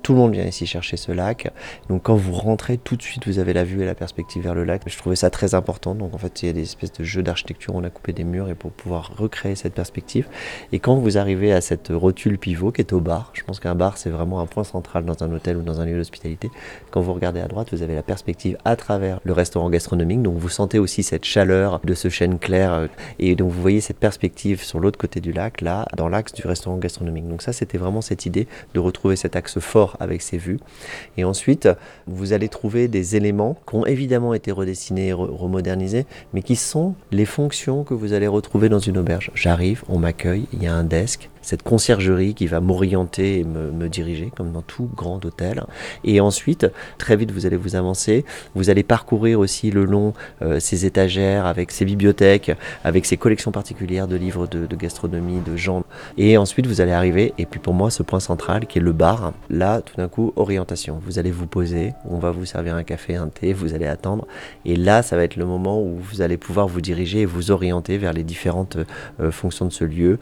tout le monde vient ici chercher ce lac. Donc quand vous rentrez, tout de suite, vous avez la vue et la perspective vers le lac. Je trouvais ça très important. Donc en fait, il y a des espèces de jeux d'architecture. On a coupé des murs et pour pouvoir recréer cette perspective. Et quand vous arrivez à cette rotule pivot qui est au bar, je pense qu'un bar, c'est vraiment un point central dans un hôtel ou dans un lieu d'hospitalité. Quand vous regardez à droite, vous avez la perspective à travers le restaurant gastronomique. Donc vous sentez aussi cette chaleur de ce chêne clair. Et donc vous voyez cette perspective sur l'autre côté du lac, là, dans l'axe du restaurant gastronomique. Donc ça, c'était vraiment cette idée de retrouver cet axe fort avec ses vues. Et ensuite, vous allez trouver des éléments qui ont évidemment été redessinés et remodernisés, mais qui sont les fonctions que vous allez retrouver dans une auberge. J'arrive, on m'accueille, il y a un desk, cette conciergerie qui va m'orienter et me diriger, comme dans tout grand hôtel. Et ensuite, très vite, vous allez vous avancer. Vous allez parcourir aussi le long ces étagères avec ces bibliothèques, avec ces collections particulières de livres de gastronomie, de gens. Et ensuite, vous allez arriver, et puis pour moi, ce point central qui est le bar. Là, tout d'un coup, orientation. Vous allez vous poser, on va vous servir un café, un thé, vous allez attendre. Et là, ça va être le moment où vous allez pouvoir vous diriger et vous orienter vers les différentes fonctions de ce lieu.